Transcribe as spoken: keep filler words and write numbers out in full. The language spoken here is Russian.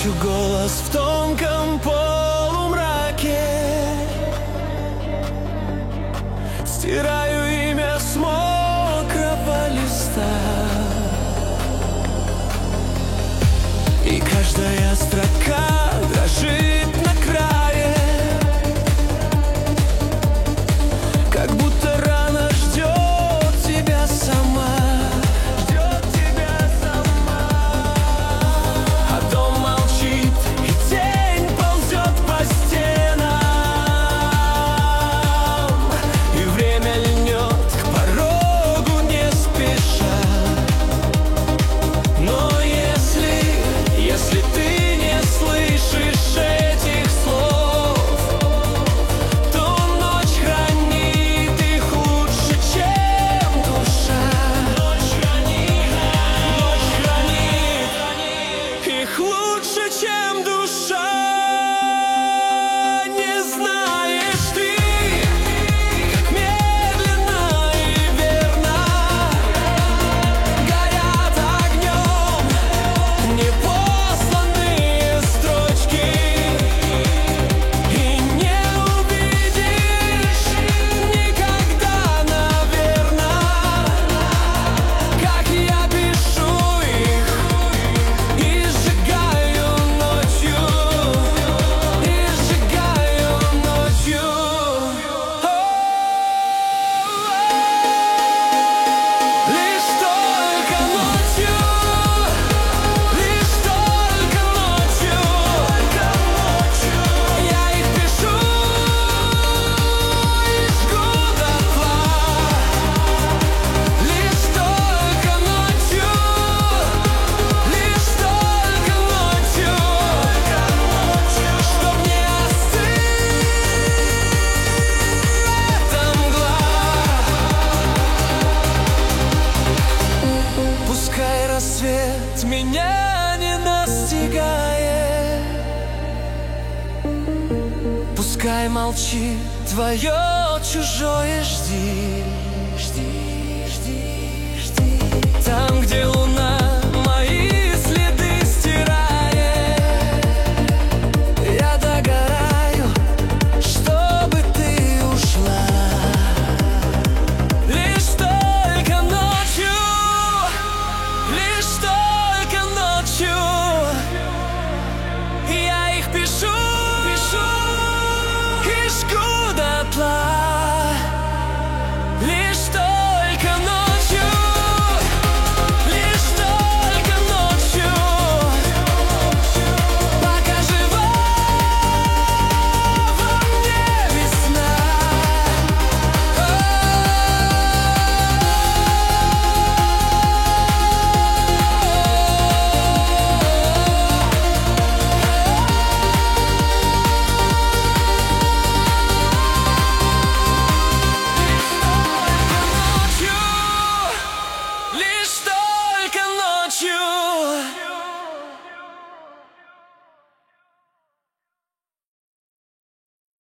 Слышу голос в тонком полумраке, стираю имя с мокрого листа, и каждая строка дрожит на крае, как будто рана ждет тебя сама. Лучше, чем душа. Не знаешь ты, как медленно и верно горят огнем непосланные строчки, и не увидишь никогда, наверно, как я пишу их и сжигаю ночью, и сжигаю ночью. Лишь только ночью, лишь только ночью я их пишу и жгу дотла. Лишь только ночью, лишь только ночью, чтоб не остыла эта мгла. Пускай рассвет меня не настигает, пускай молчит твое чужое «жди».